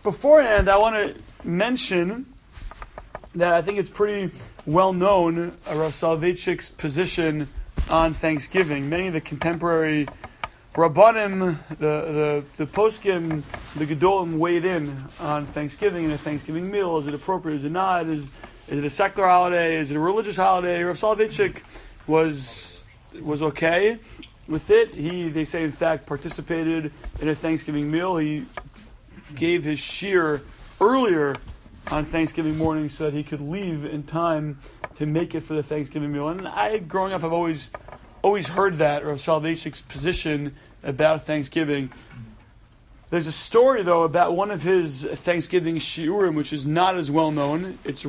Beforehand, I want to mention that I think it's pretty well known Rav Soloveitchik's position on Thanksgiving. Many of the contemporary Rabbanim, the poskim, the Gedolim weighed in on Thanksgiving and a Thanksgiving meal. Is it appropriate? Is it not? Is it a secular holiday? Is it a religious holiday? Rav Soloveitchik was okay with it. They say, in fact, participated in a Thanksgiving meal. He gave his shiur earlier on Thanksgiving morning so that he could leave in time to make it for the Thanksgiving meal. And I, growing up, I've always heard that, Rav Soloveitchik's position about Thanksgiving. There's a story, though, about one of his Thanksgiving shiurim, which is not as well known. It's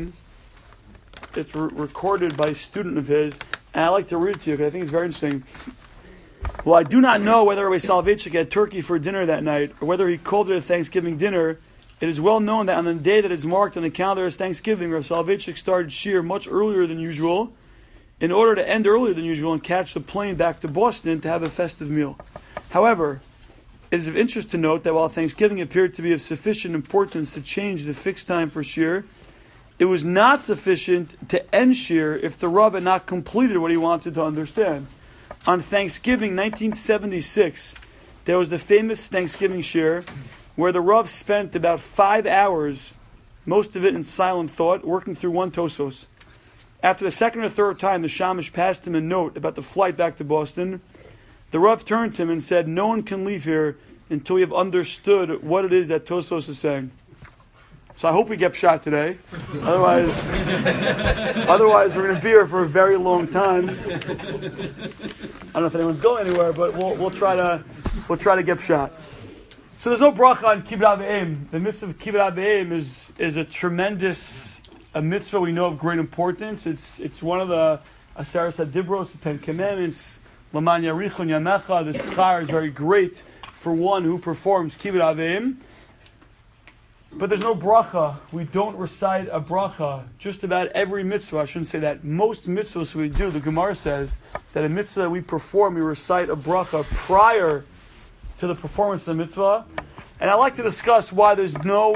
recorded by a student of his, and I like to read it to you because I think it's very interesting. Well, I do not know whether Rabbi Soloveitchik had turkey for dinner that night, or whether he called it a Thanksgiving dinner. It is well known that on the day that is marked on the calendar as Thanksgiving, Rav Soloveitchik started shiur much earlier than usual, in order to end earlier than usual and catch the plane back to Boston to have a festive meal. However, it is of interest to note that while Thanksgiving appeared to be of sufficient importance to change the fixed time for shiur, it was not sufficient to end shiur if the Rav had not completed what he wanted to understand. On Thanksgiving 1976, there was the famous Thanksgiving shiur, where the Rav spent about 5 hours, most of it in silent thought, working through one Tosos. After the second or third time the Shamash passed him a note about the flight back to Boston, the Rav turned to him and said, "No one can leave here until we have understood what it is that Tosos is saying." So I hope we get shot today. Otherwise we're going to be here for a very long time. I don't know if anyone's going anywhere, but we'll try to get shot. So there's no bracha on Kibbud Avim. The mitzvah of Kibbud Avim is a tremendous mitzvah we know of great importance. It's one of the Aseres HaDibros, the Ten Commandments. Laman Yarichon Yamecha. The schar is very great for one who performs Kibbud Avim. But there's no bracha. We don't recite a bracha. Just about every mitzvah, I shouldn't say that, most mitzvahs we do, the Gemara says that a mitzvah that we perform, we recite a bracha prior to the performance of the mitzvah. And I'd like to discuss why there's no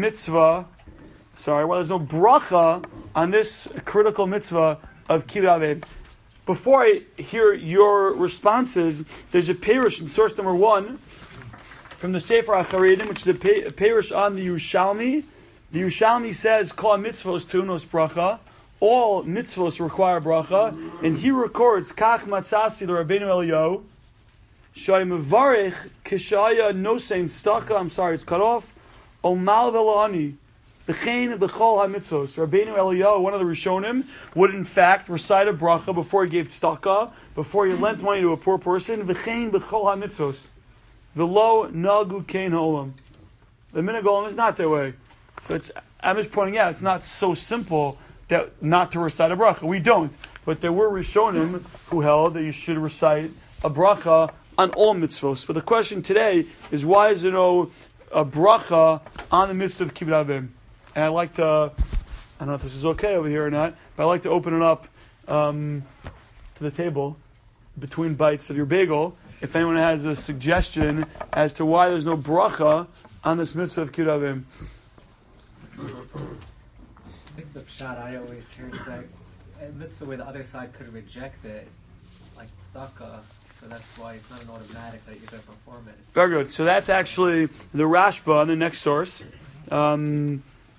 bracha on this critical mitzvah of Kibbud Avim. Before I hear your responses, there's a perush in source number 1 from the Sefer HaCharedim, which is a perush on the Yerushalmi. The Yerushalmi says, Kol mitzvos tunos bracha. All mitzvos require bracha. And he records, Kach matzasi l'Rabbeinu Eliyahu, Shai mevarich kishaya nosein staka. I'm sorry, it's cut off. Omal velani b'chein b'chol hamitzvos. Rabbeinu Eliyahu, one of the Rishonim, would in fact recite a bracha before he gave tzedakah, before he lent money to a poor person. B'chein b'chol hamitzvos. V'lo nagu kein ha'olam. The minhag olam is not that way. So I'm just pointing out, it's not so simple that not to recite a bracha. We don't. But there were Rishonim who held that you should recite a bracha on all mitzvos. But the question today is, why is there no a bracha on the mitzvah of Kibbud Avim? And I'd like to, I don't know if this is okay over here or not, but I'd like to open it up to the table between bites of your bagel. If anyone has a suggestion as to why there's no bracha on this mitzvah of Kibbud Avim. I think the pshat I always hear is that a mitzvah where the other side could reject it, it's like tzedakah, so that's why it's not an automatic that you're going to perform it. Very good. So that's actually the Rashba on the next source. The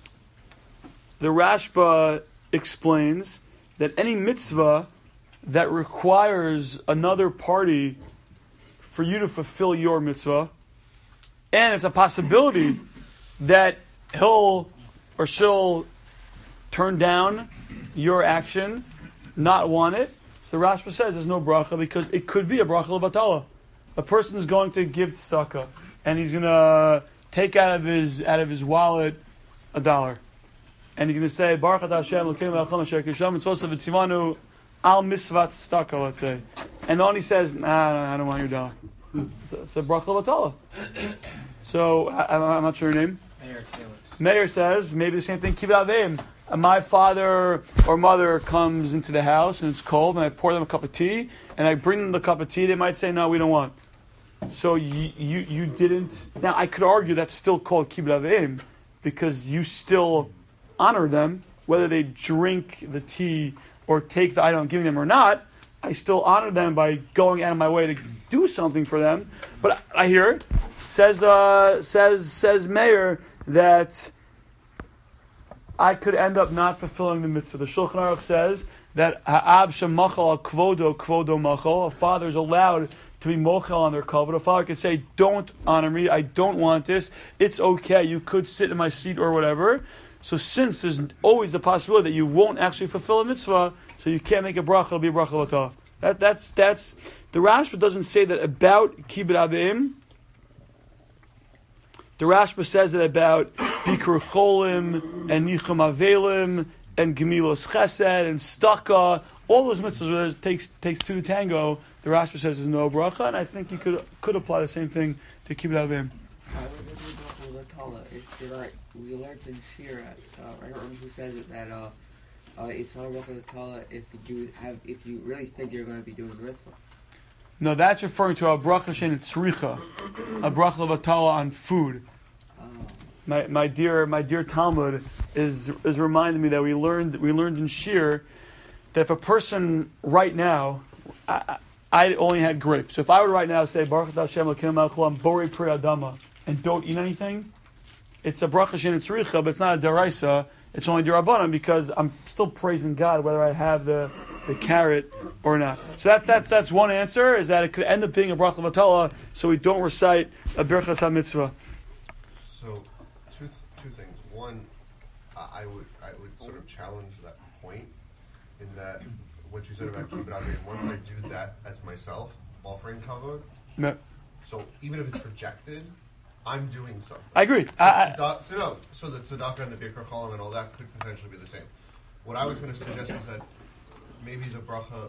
Rashba explains that any mitzvah that requires another party for you to fulfill your mitzvah, and it's a possibility that he'll or she'll turn down your action, not want it. So the Rashba says there's no bracha because it could be a bracha levatala. A person is going to give tzedakah and he's going to take out of his wallet $1, and he's going to say Baruch atah Hashem Elokeinu melech haolam asher kisham mitzvosav v'tzivanu al misvat tzedakah, let's say, and then he says, I don't want your $1. It's a bracha levatala. So I'm not sure your name. Meir says maybe the same thing. Kibbud Avim. My father or mother comes into the house and it's cold, and I pour them a cup of tea, and I bring them the cup of tea. They might say, "No, we don't want." So you didn't. Now I could argue that's still called kibbud avim because you still honor them, whether they drink the tea or take the item I'm giving them or not. I still honor them by going out of my way to do something for them. But I hear says Meir that I could end up not fulfilling the mitzvah. The Shulchan Aruch says that ha'ab shemachal al kvodo machal. A father is allowed to be mochel on their kavod. A father could say, "Don't honor me. I don't want this. It's okay. You could sit in my seat or whatever." So since there's always the possibility that you won't actually fulfill a mitzvah, so you can't make a bracha, it'll be a bracha l'tah. That's the Rashba doesn't say that about kibbud avim. The Rashba says that about bikur cholim and nichum avelim and gemilos chesed and staka, all those mitzvahs where it takes two to tango. The Rashba says there's no bracha, and I think you could apply the same thing to kibbud avim. We learned in Shir, I don't remember who says it, that it's not a bracha l'tala if you really think you're going to be doing the mitzvah. No, that's referring to a bracha shein tzricha, a bracha l'tala on food. My dear Talmud is reminding me that we learned in Shir that if a person right now, I only had grapes. So if I would right now say Baruch Atah Hashem Elokeinu melech haolam borei pri adama and don't eat anything, it's a bracha shein tzricha, but it's not a deraisa. It's only derabanan because I'm still praising God whether I have the carrot or not. So that's one answer, is that it could end up being a bracha l'tala, so we don't recite a birchas ha-mitzvah. So two things. One, I would sort of challenge that point in that what you said about kibbud avim. Once I do that as myself, offering kavod. No. So even if it's rejected, I'm doing something. I agree. So the tzedakah and the bikur cholim and all that could potentially be the same. What I was going to suggest is that maybe the bracha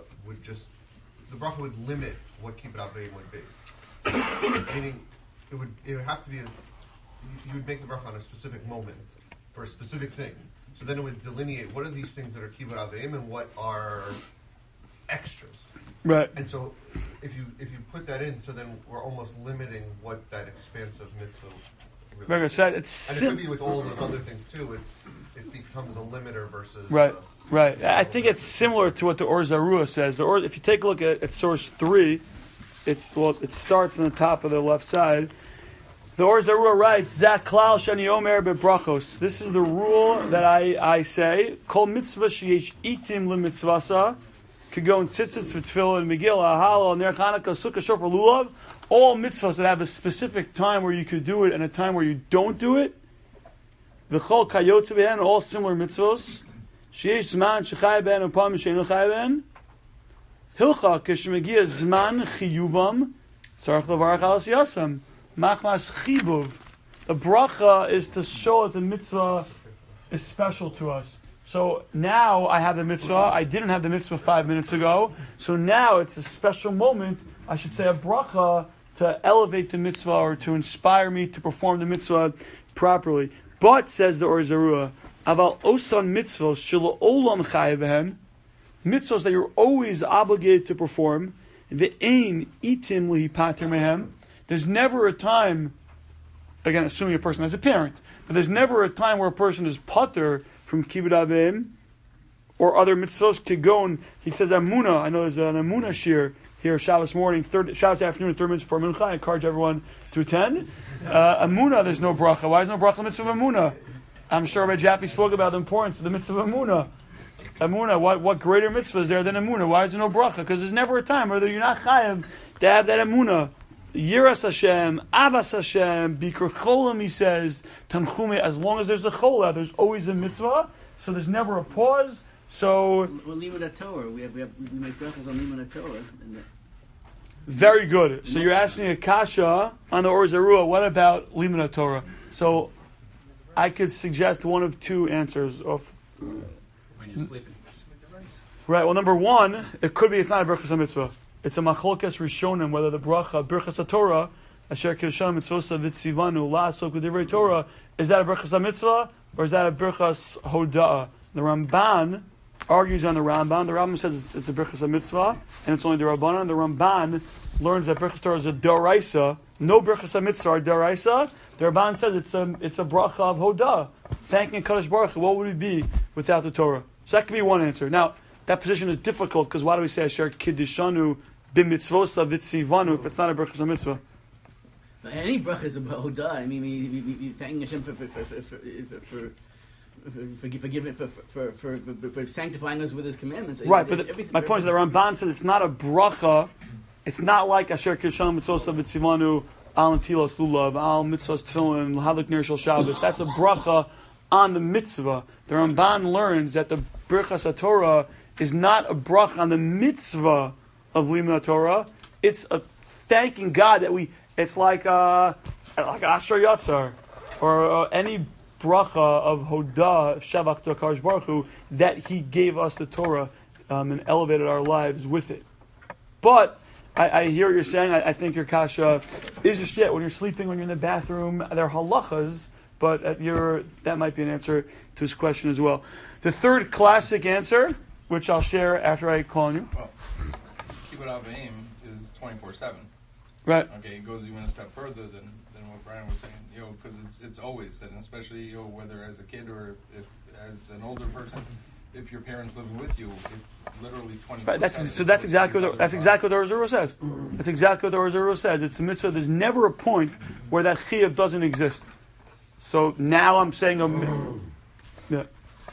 would limit what kibbud avim would be. Meaning, it would have to be you would make the bracha on a specific moment for a specific thing. So then it would delineate what are these things that are kibbud avim and what are extras. Right. And so if you put that in, so then we're almost limiting what that expansive mitzvah really Very good. So it could be with all of those other things too. It becomes a limiter versus right. I think it's similar to what the Or Zarua says. If you take a look at source 3, it starts on the top of the left side. The Or Zarua writes, Zak klal shani omer bebrachos. This is the rule that I say. Kol mitzvah sheyesh itim lemitzvasa. Could go in tzitzis for tefillah and megillah, halal, ner chanukah, sukkah, shofar, lulav. All mitzvahs that have a specific time where you could do it and a time where you don't do it. V'chol kayotze behen, all similar mitzvahs. Sheyesh zman shechay ben upam she'enu chay ben. Hilcha keshmegia zman chiyubam tzarich levarach al asiyasam. Machmas chibuv. The bracha is to show that the mitzvah is special to us. So now I have the mitzvah. I didn't have the mitzvah 5 minutes ago. So now it's a special moment. I should say a bracha to elevate the mitzvah or to inspire me to perform the mitzvah properly. But, says the Or Zarua, aval osan mitzvos shelo olam chayav behen, mitzvos that you're always obligated to perform, ve'ein itim lihipater mehem. There's never a time, again, assuming a person has a parent, but there's never a time where a person is pater from kibbud avim or other mitzvos. Kegon, he says Amunah. I know there's an Amunah shir here Shabbos morning, Shabbos afternoon, 3 minutes before Mincha. I encourage everyone to attend. Amunah, there's no bracha. Why is no bracha mitzvah of Amunah? I'm sure Rabbi Jaffe spoke about the importance of the mitzvah of Amunah. Amunah, what greater mitzvah is there than Amunah? Why is there no bracha? Because there's never a time whether you're not chayav to have that Amunah. Yiras Hashem, Avas Hashem, Bikur Cholam, he says, Tanchume, as long as there's a cholah, there's always a mitzvah, so there's never a pause. So we're Limud Torah. We make brachas on Limud Torah. Very good. So you're asking a kasha on the Or Zarua, what about Limud Torah? So I could suggest one of two answers. When you're sleeping. Right, well, number one, it could be it's not a brachas mitzvah. It's a machlokes rishonim whether the bracha birchas Torah asher kirshan mitzvosa vitzivanu la'asok v'divrei Torah, is that a birchas mitzvah or is that a birchas hoda'ah? The Ramban argues on the Rambam. The Rambam says it's a birchas mitzvah and it's only the Rabbanan. The Ramban learns that Birchas Torah is a Doraisa, no Birchas HaMitzvah are Doraisa, the Ramban says it's a bracha of Hodah, thanking Kadosh Baruch Hu. What would it be without the Torah? So that could be one answer. Now, that position is difficult because why do we say Asher Kiddishanu b'mitzvosa v'tzivanu if it's not a Birchas HaMitzvah? Any bracha is a hodah. I mean, we thanking Hashem for forgiving, for sanctifying us with His commandments. Right, but my point is that Ramban said it's not a bracha. It's not like Asher Kiddishanu mitzvosa v'tzivanu al netilas lulav, al mitzvos tefillin, l'hadlik ner shel Shabbos. That's a bracha on the mitzvah. The Ramban learns that the Birchas HaTorah is not a bracha on the mitzvah of Limud Torah. It's a thanking God that we. It's like Asher Yatzar or any bracha of Hodah, Shavach to HaKadosh Baruch Hu, that He gave us the Torah and elevated our lives with it. But I hear what you're saying. I think your kasha is just when you're sleeping, when you're in the bathroom, there are halachas, but that might be an answer to his question as well. The third classic answer, which I'll share after I call on you. Well, Kibbut Avim is 24/7. Right. Okay, it goes even a step further than what Brian was saying. Because it's always, and especially whether as a kid or if as an older person, if your parents living with you, it's literally 24/7. Right. That's exactly what the Rezurah says. That's exactly what the Rezurah says. It's a mitzvah. There's never a point where that chiyuv doesn't exist. So now I'm saying it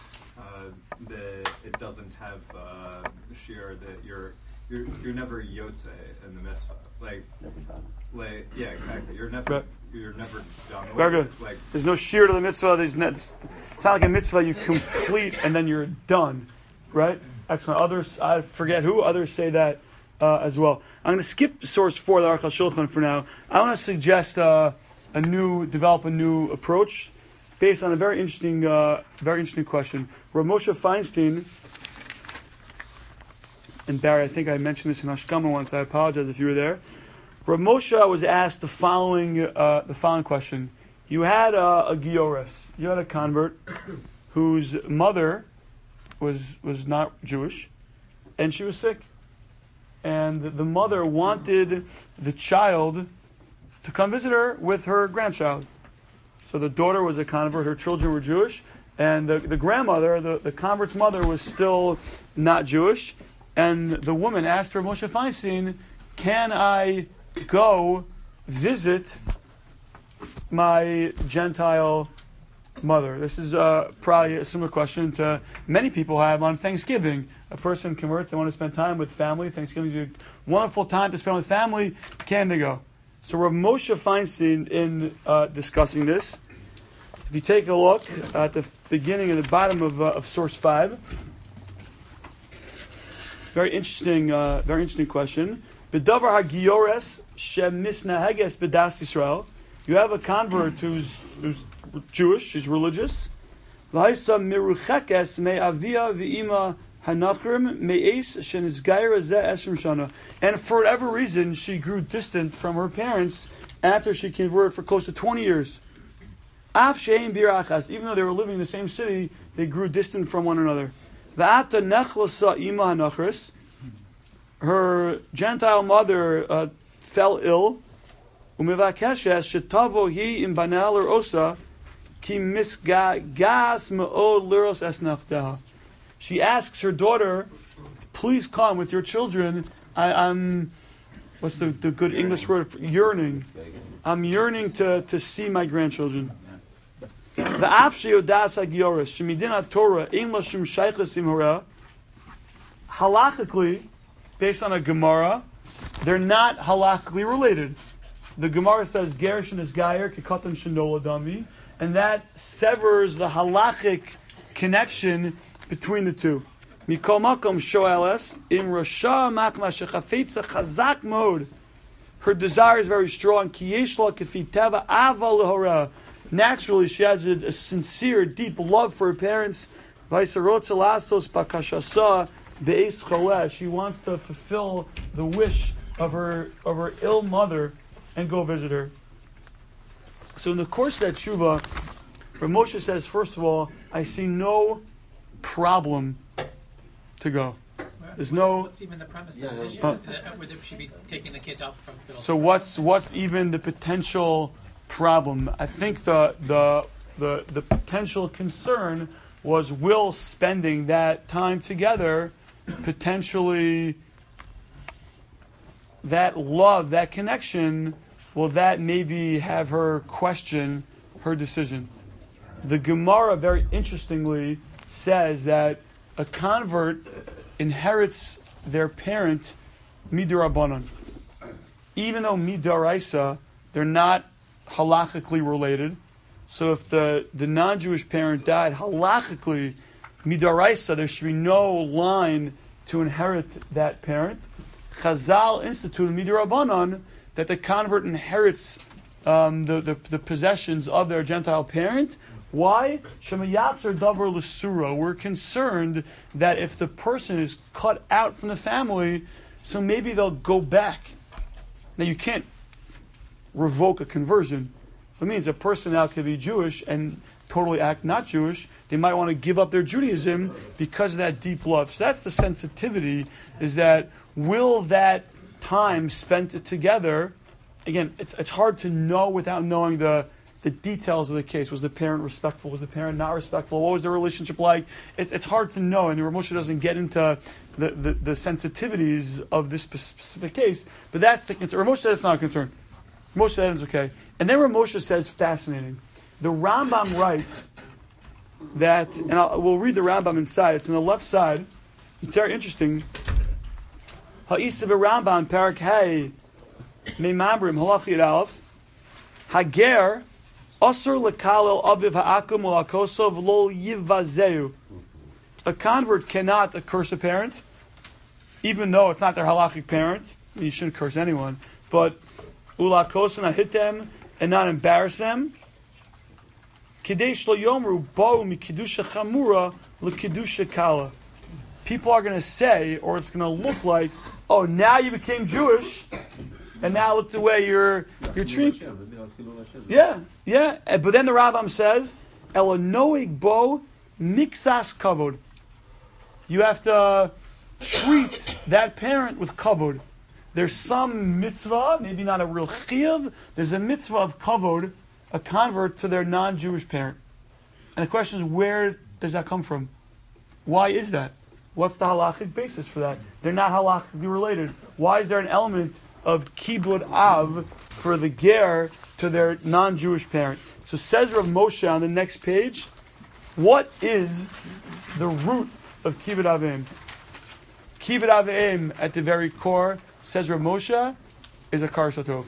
doesn't have shear that you're never yotze in the mitzvah. Yeah, exactly. You're never done with. Very good. Like, there's no shear to the mitzvah. It's not like a mitzvah you complete and then you're done, right? Excellent. Others, I forget who. Others say that as well. I'm going to skip source 4, the Aruch HaShulchan, for now. I want to suggest develop a new approach based on a very interesting question. Rav Moshe Feinstein. And Barry, I think I mentioned this in Hashkama once. I apologize if you were there. Rav Moshe was asked the following question. You had a Giores. You had a convert whose mother was not Jewish, and she was sick. And the mother wanted the child to come visit her with her grandchild. So the daughter was a convert, her children were Jewish, and the grandmother, the convert's mother, was still not Jewish. And the woman asked Rav Moshe Feinstein, can I go visit my Gentile mother? This is probably a similar question to many people have on Thanksgiving. A person converts, they want to spend time with family. Thanksgiving is a wonderful time to spend with family. Can they go? So Rav Moshe Feinstein, in discussing this, if you take a look at the beginning and the bottom of source 5, very interesting question. B'davar hagiores shemisnaheges b'das Yisrael. You have a convert who's Jewish, she's religious. V'haisa miruchekes me'avia v'ima hanachrim me'es shenizgaira zeh esrim shana. And for whatever reason, she grew distant from her parents after she converted for close to 20 years. Af she'ein birachas. Even though they were living in the same city, they grew distant from one another. V'ata nechlasa ima hanachris. Her Gentile mother fell ill. Umivakeshes shetavo hi im banal or osa ki misgas me'od liros esnachdeha. She asks her daughter, please come with your children. I'm what's the good English word for yearning? I'm yearning to see my grandchildren. The afshi odas hagioris shemidina Torah ein lashum shaychus im hora. Halachically, based on a Gemara, they're not halachically related. The Gemara says Gershon is Gayer kekatan shendola dami, and that severs the halachic connection between the two. Mikol makom shoeles im rasha makma shechafetza chazak mode. Her desire is very strong. Ki yesh la kefi teva ava lehora. Naturally, she has a sincere, deep love for her parents. She wants to fulfill the wish of her ill mother and go visit her. So in the course of that tshuva, Rav Moshe says, first of all, I see no problem to go. There's no. What's even the premise Yeah, of the issue? yeah. Would she be taking the kids out from the So what's even the potential problem? I think the potential concern was Will spending that time together, potentially that love, that connection, will that maybe have her question her decision? The Gemara, very interestingly, says that a convert inherits their parent midirabanan. Even though midaraisa, they're not halachically related. So if the non-Jewish parent died halachically, midaraisa, there should be no line to inherit that parent. Chazal instituted midirabanan that the convert inherits the possessions of their Gentile parent. Why? Shemayatzer davar l'sura. We're concerned that if the person is cut out from the family, so maybe they'll go back. Now you can't revoke a conversion. It means a person now could be Jewish and totally act not Jewish. They might want to give up their Judaism because of that deep love. So that's the sensitivity, is that will that time spent together, again, it's hard to know without knowing the details of the case. Was the parent respectful? Was the parent not respectful? What was the relationship like? It's hard to know, and Rav Moshe doesn't get into the sensitivities of this specific case, but that's the concern. Rav Moshe said it's not a concern. Rav Moshe said it's okay. And then Rav Moshe says, fascinating. The Rambam writes that, and we'll read the Rambam inside, it's on the left side. It's very interesting. Ha'isa b'Rambam, Parak Hay, Meimamrim, Halachi Yud Aleph, Hager, Asur lekalel aviv ha'akum ul'akosov lo yivazeu. A convert cannot curse a parent, even though it's not their halachic parent. You shouldn't curse anyone, but ul'akosov, not hit them and not embarrass them. Kidei shlo yomru bo mikidusha chamura lekidusha kala. People are going to say, or it's going to look like, oh, now you became Jewish, and now look the way you're treating. Yeah. But then the Rambam says, Elanoig bo mixas kavod. You have to treat that parent with kavod. There's some mitzvah, maybe not a real chiyuv. There's a mitzvah of kavod, a convert to their non-Jewish parent. And the question is, where does that come from? Why is that? What's the halachic basis for that? They're not halachically related. Why is there an element of kibud av for the ger to their non-Jewish parent? So says Rav Moshe on the next page, what is the root of kibud avim? Kibud avim at the very core, says Rav Moshe, is a kar satov.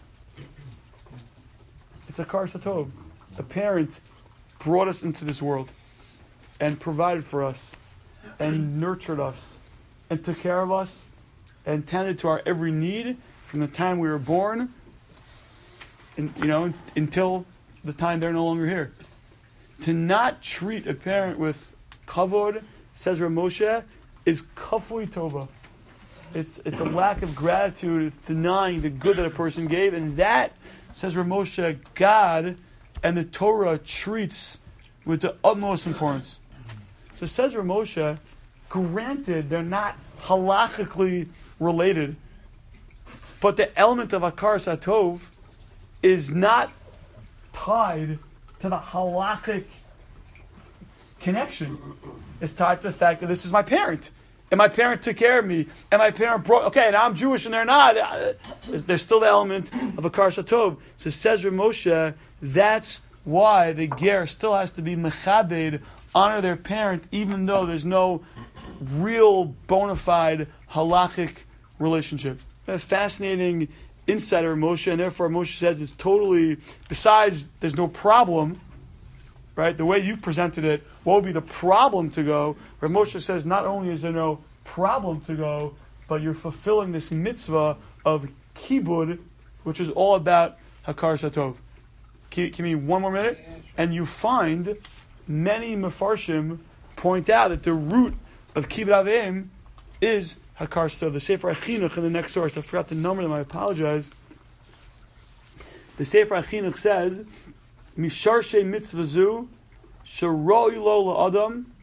It's a kar satov. A parent brought us into this world and provided for us and nurtured us and took care of us and tended to our every need from the time we were born, and until the time they're no longer here. To not treat a parent with kavod, says Rav Moshe, is kafui tova. It's a lack of gratitude. It's denying the good that a person gave, and that, says Rav Moshe, God and the Torah treats with the utmost importance. So says Rav Moshe, granted they're not halachically related, but the element of Akar Satov is not tied to the halachic connection. It's tied to the fact that this is my parent, and my parent took care of me, and my parent brought, okay, and I'm Jewish and they're not. There's still the element of Akar Satov. So says Rav Moshe, that's why the ger still has to be mechabed, honor their parent, even though there's no real bona fide halachic relationship. A fascinating insight of Moshe, and therefore Moshe says it's totally, besides there's no problem, right? The way you presented it, what would be the problem to go? Where Moshe says not only is there no problem to go, but you're fulfilling this mitzvah of kibud, which is all about Hakar Satov. Give me one more minute, and you find many Mefarshim point out that the root of Kibud Avim is Hakar Satov. The Sefer HaChinuch in the next source, I forgot to number them, I apologize. The Sefer HaChinuch says, Misharshe mitzvah zu, sheroi lo la'adam,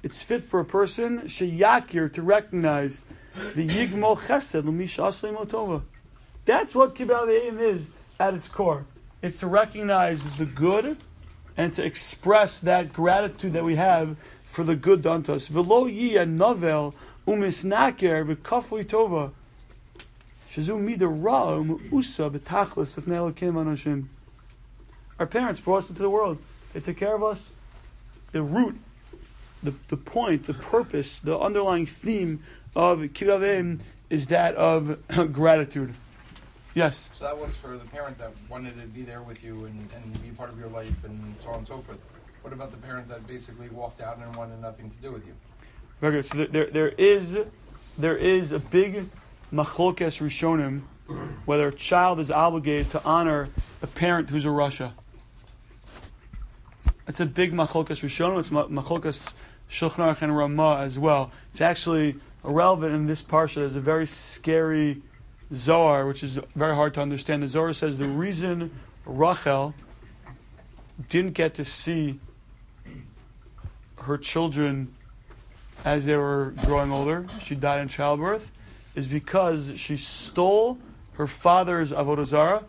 it's fit for a person sheyakir to recognize the yigmol chesed l'misha asli motova. That's what kibbutz avim is at its core. It's to recognize the good and to express that gratitude that we have for the good done to us. V'lo yi novel umisnaker v'kafli tova shazu mida ra u'usa b'tachlis of ne'elokim anashim. Our parents brought us into the world. They took care of us. The root, the point, the purpose, the underlying theme of kibbutz avim is that of gratitude. Yes? So that works for the parent that wanted to be there with you and be part of your life and so on and so forth. What about the parent that basically walked out and wanted nothing to do with you? Very good. So there is a big machlokes rishonim whether a child is obligated to honor a parent who's a rasha. It's a big machlokes rishonim. It's machlokes Shulchan Aruch and Ramah as well. It's actually irrelevant in this parsha. There's a very scary Zohar, which is very hard to understand. The Zohar says the reason Rachel didn't get to see her children as they were growing older, she died in childbirth, is because she stole her father's avodah zarah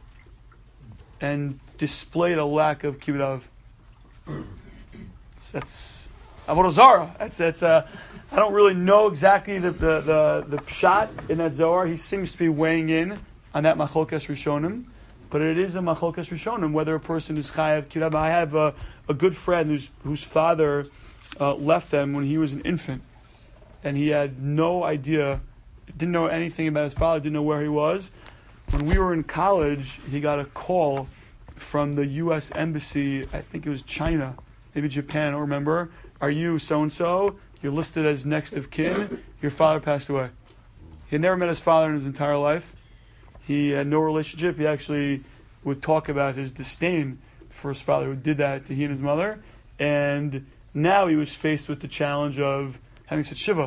and displayed a lack of kibbutz av. That's avodah zarah. That's I don't really know exactly the pshat in that Zohar. He seems to be weighing in on that machlokes rishonim, but it is a machlokes rishonim whether a person is chayav kibbutz. I have a good friend whose father left them when he was an infant, and he had no idea, didn't know anything about his father, didn't know where he was. When we were in college, he got a call from the U.S. Embassy, I think it was China, maybe Japan, I don't remember. Are you so-and-so? You're listed as next of kin. Your father passed away. He had never met his father in his entire life. He had no relationship. He actually would talk about his disdain for his father who did that to he and his mother. And now he was faced with the challenge of having said Shiva.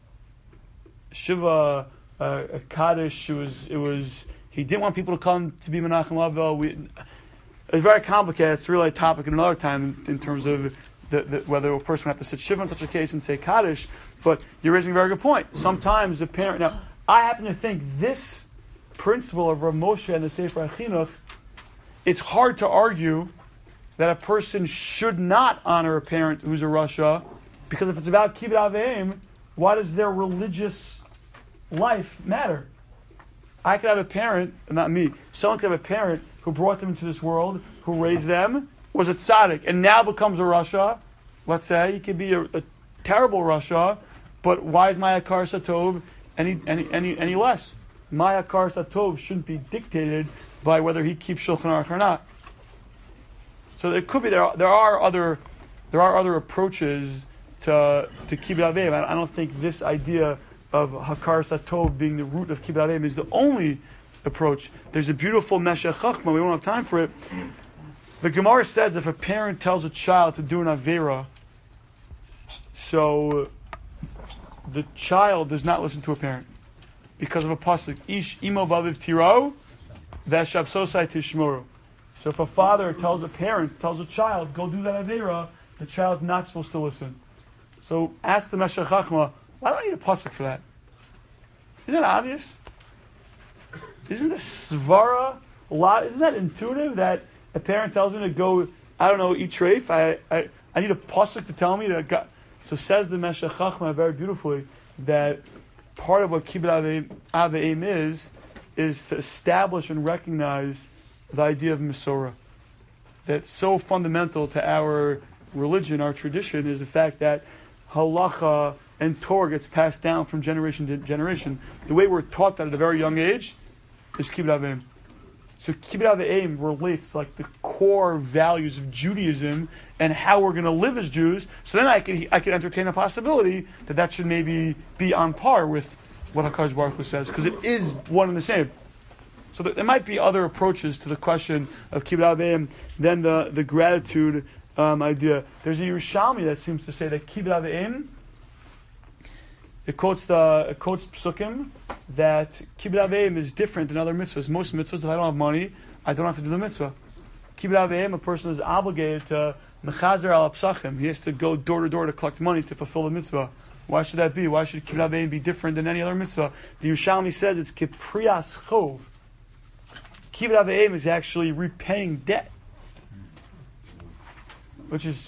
Shiva, a Kaddish, it was he didn't want people to come to be Menachem Avel. It was very complicated. It's really a topic in another time in terms of whether a person would have to sit Shiva in such a case and say Kaddish. But you're raising a very good point. Sometimes the parent... Now, I happen to think this principle of Rav Moshe and the Sefer HaChinuch, it's hard to argue that a person should not honor a parent who's a rasha, because if it's about kibbutz avim, why does their religious life matter? I could have a parent, not me, someone could have a parent who brought them into this world, who raised them, was a tzaddik, and now becomes a rasha. Let's say he could be a terrible rasha, but why is my akar satov any less? My akar satov shouldn't be dictated by whether he keeps Shulchan Aruch or not. So it could be there are other approaches to kibbutz avim. I don't think this idea of hakar satov being the root of kibbutz avim is the only approach. There's a beautiful Meshech Chachma. We won't have time for it. The Gemara says if a parent tells a child to do an Avera, so the child does not listen to a parent because of a pasuk. Ish imo vaviv tiro, v'shabsosai tishmoru. So if a father tells a child, go do that Avera, the child's not supposed to listen. So ask the Meshech Chachma, why do I need a pasuk for that? Isn't that obvious? Isn't the svara a lot? Isn't that intuitive that a parent tells me to go, I don't know, eat treif? I need a pasuk to tell me to go. So says the Meshech Chachma very beautifully that part of what kibbutz avim is to establish and recognize the idea of Mesorah. That's so fundamental to our religion, our tradition, is the fact that halacha and Torah gets passed down from generation to generation. The way we're taught that at a very young age is kibbutz avim. So kibbutz avim relates like the core values of Judaism and how we're going to live as Jews. So then I could entertain a possibility that should maybe be on par with what HaKadosh Baruch Hu says, because it is one and the same. So there might be other approaches to the question of kibbutz avim than the gratitude idea. There's a Yerushalmi that seems to say that kibbutz avim, it quotes psukim that kibbutz avim is different than other mitzvahs. Most mitzvahs, if I don't have money, I don't have to do the mitzvah. Kibbutz avim, a person is obligated to Mechazer al Psachim. He has to go door to door to collect money to fulfill the mitzvah. Why should that be? Why should Kibbut Avim be different than any other mitzvah? The Yerushalmi says it's Kiprias Chov. Kibbut Avim is actually repaying debt, which is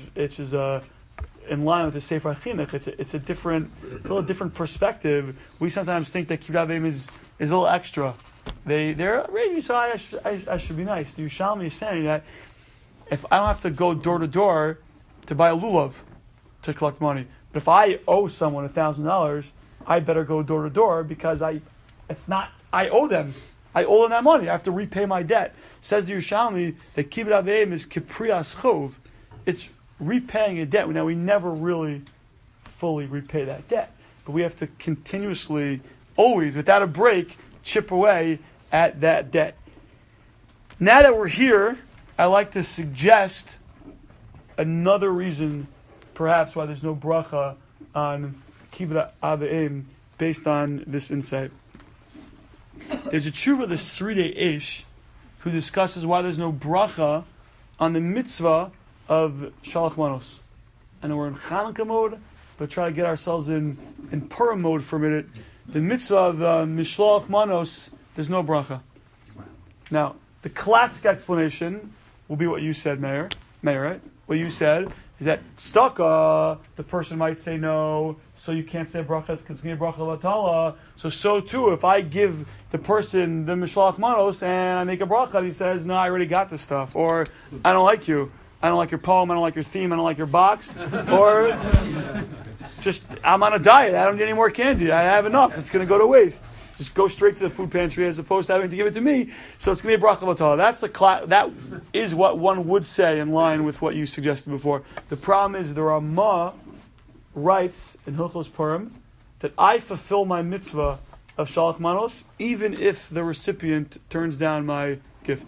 in line with the Sefer Chinuch. It's a little different perspective. We sometimes think that Kibbut Avim is a little extra. They're maybe so I should be nice. The Yerushalmi is saying that if I don't have to go door to door to buy a lulav to collect money, but if I owe someone $1,000, I better go door to door because I owe them. I owe them that money. I have to repay my debt. Says the Yerushalmi that Kibbut Avim is Kiprias Chov. It's repaying a debt. Now we never really fully repay that debt, but we have to continuously, always, without a break, chip away at that debt. Now that we're here, I like to suggest another reason, perhaps, why there's no bracha on Kibbut Avim based on this insight. There's a tshuva, the Sridei Eish, who discusses why there's no bracha on the mitzvah of Shalach Manos. And we're in Chanukah mode, but try to get ourselves in Purim mode for a minute. The mitzvah of Mishlach Manos, there's no bracha. Now, the classic explanation will be what you said, Meir, right? What you said is that staka, the person might say no, so you can't say bracha because it's going to be a bracha latala. So too, if I give the person the mishlach manos and I make a bracha, he says, no, I already got this stuff, or I don't like you, I don't like your poem, I don't like your theme, I don't like your box, or just I'm on a diet, I don't need any more candy, I have enough, it's going to go to waste. Just go straight to the food pantry as opposed to having to give it to me. So it's going to be a bracha latala. That is what one would say in line with what you suggested before. The problem is the Ramah writes in Hilchos Purim that I fulfill my mitzvah of Shalach Manos even if the recipient turns down my gift.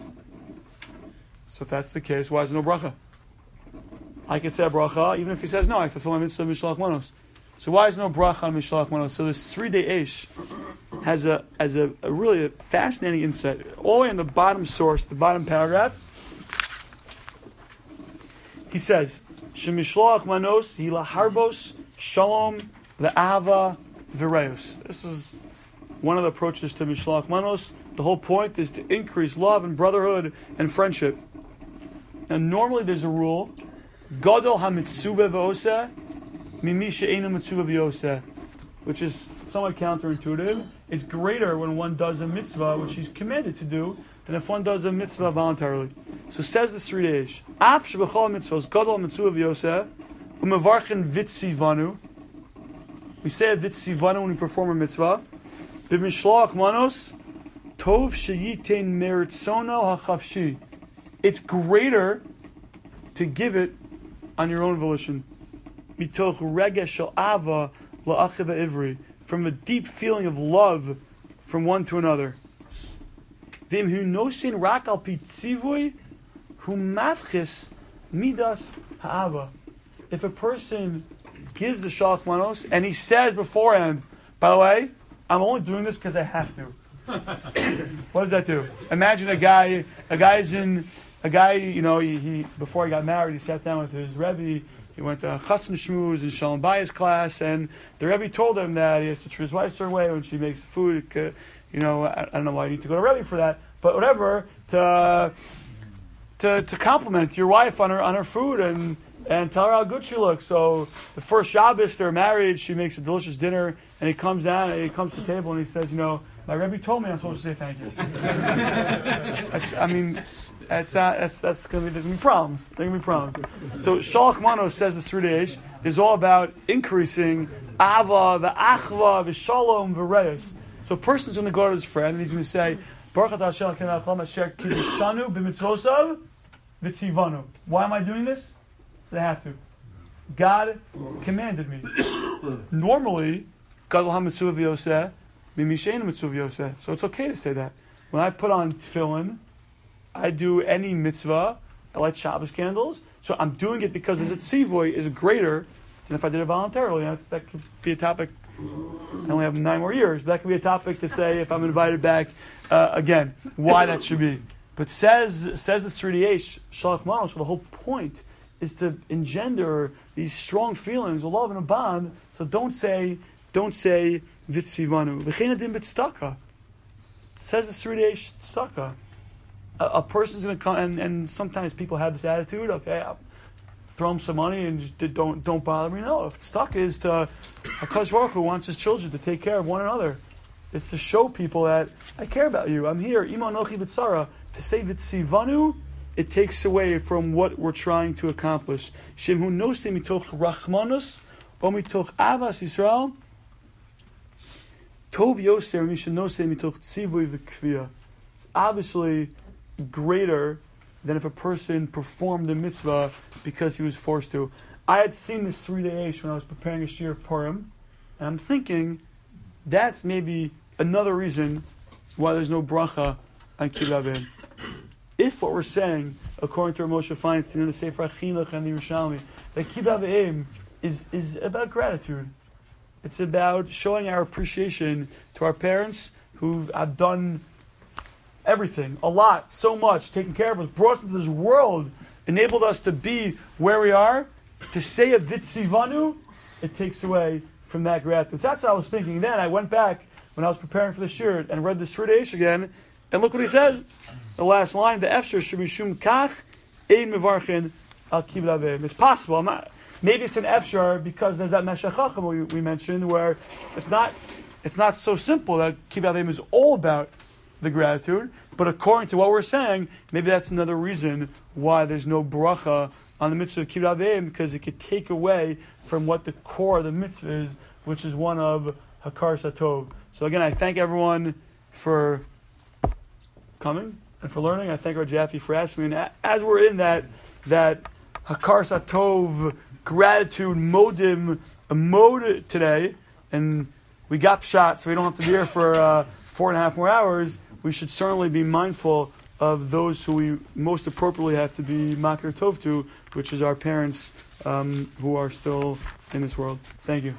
So if that's the case, why is there no bracha? I can say a bracha even if he says no, I fulfill my mitzvah of Shalach Manos. So why is there no bracha on Mishlach Manos? So this Sridei Eish has a really fascinating insight. All the way in the bottom source, the bottom paragraph, he says, Shemishloach Manos hila harbos shalom ve'ahava v'reus. This is one of the approaches to Mishloach Manos. The whole point is to increase love and brotherhood and friendship. Now normally there's a rule, Gadol ha-mitzuvah v'oseh mimi she'einu mitzuvah v'oseh, which is somewhat counterintuitive. It's greater when one does a mitzvah, which he's commanded to do, than if one does a mitzvah voluntarily. So says the Sridei Eish, Af shebechol mitzvahs gadol mitzvah v'yoseh umevarchen vitzivanu. We say a vitzivanu when we perform a mitzvah. B'mishloach manos tov sheyitein meritzono hachavshi. It's greater to give it on your own volition. Mitoch regesh shel ava la'achiv ha'ivri. From a deep feeling of love from one to another. Vim hu nosin rak al pi tzivui hu mafchis midas ha'ava. If a person gives the Shalach Manos and he says beforehand, by the way, I'm only doing this because I have to. What does that do? Imagine a guy, he before he got married, he sat down with his Rebbe. He went to Chassan Shmuz and Shalom Bayis class, and the Rebbe told him that he has to treat his wife a certain way when she makes the food. I don't know why you need to go to Rebbe for that, but whatever, to compliment your wife on her food and tell her how good she looks. So the first Shabbos they're married, she makes a delicious dinner, and he comes down and he comes to the table and he says, my Rebbe told me I'm supposed to say thank you. There's going to be problems. There's going to be problems. So Shalach Manos, says the Sridei Eish, is all about increasing ava, the achva, the shalom, the reis. So a person's going to go to his friend and he's going to say, Baruch atah Hashem Elokeinu melech haolam asher kiddishanu b'mitzvosav v'tzivanu. Why am I doing this? I have to. God commanded me. Normally, Gadol ha-mitzvah v'yoseh, mimi she'einu mitzvah v'yoseh. So it's okay to say that. When I put on tefillin, I do any mitzvah, I light Shabbos candles, so I'm doing it because the tzivoy is greater than if I did it voluntarily. That could be a topic, I only have 9 more years, but that could be a topic to say if I'm invited back again, why that should be. But says the Sridei Eish, Shalach Manos, the whole point engender these strong feelings, a love and a bond. So don't say vitzivanu. V'chein adin b'tzedakah. Says the Sridei tzedakah. A person's going to come, and sometimes people have this attitude. Okay, I'll throw them some money and just don't bother me. No, if tzedakah is to HaKadosh Baruch Hu wants his children to take care of one another. It's to show people that I care about you. I'm here. Ima nochi b'tzara. To say vitzivanu, it takes away from what we're trying to accomplish. Shemhu nosei mitoch rachmanus o mitoch avas Yisrael. Tov yoser misha nosei mitoch tzivui v'kviyah. It's obviously greater than if a person performed the mitzvah because he was forced to. I had seen this 3-day when I was preparing a Shir Purim, and I'm thinking that's maybe another reason why there's no bracha on Kibbutz Avim. If what we're saying, according to Moshe Feinstein in the Sefer Chinuch and the Yerushalmi, that Kibbutz Avim is about gratitude. It's about showing our appreciation to our parents who have done everything, a lot, so much, taken care of us, brought us into this world, enabled us to be where we are. To say a vitzivanu, it takes away from that gratitude. So that's what I was thinking. Then I went back when I was preparing for the shir and read the Sridei again, and look what he says. The last line, the efshar shemishum kach ein mevarchin al kibbutz avim. It's possible. Maybe it's an efshar because there's that meshech chacham we mentioned, where it's not so simple that kibbutz avim is all about the gratitude, but according to what we're saying, maybe that's another reason why there's no bracha on the mitzvah of kibbutz avim, because it could take away from what the core of the mitzvah is, which is one of hakar satov. So again, I thank everyone for coming and for learning. I thank our Jaffe for asking me. And as we're in that hakar satov gratitude mode today, and we got shot, so we don't have to be here for 4.5 more hours. We should certainly be mindful of those who we most appropriately have to be makir tov to, which is our parents who are still in this world. Thank you.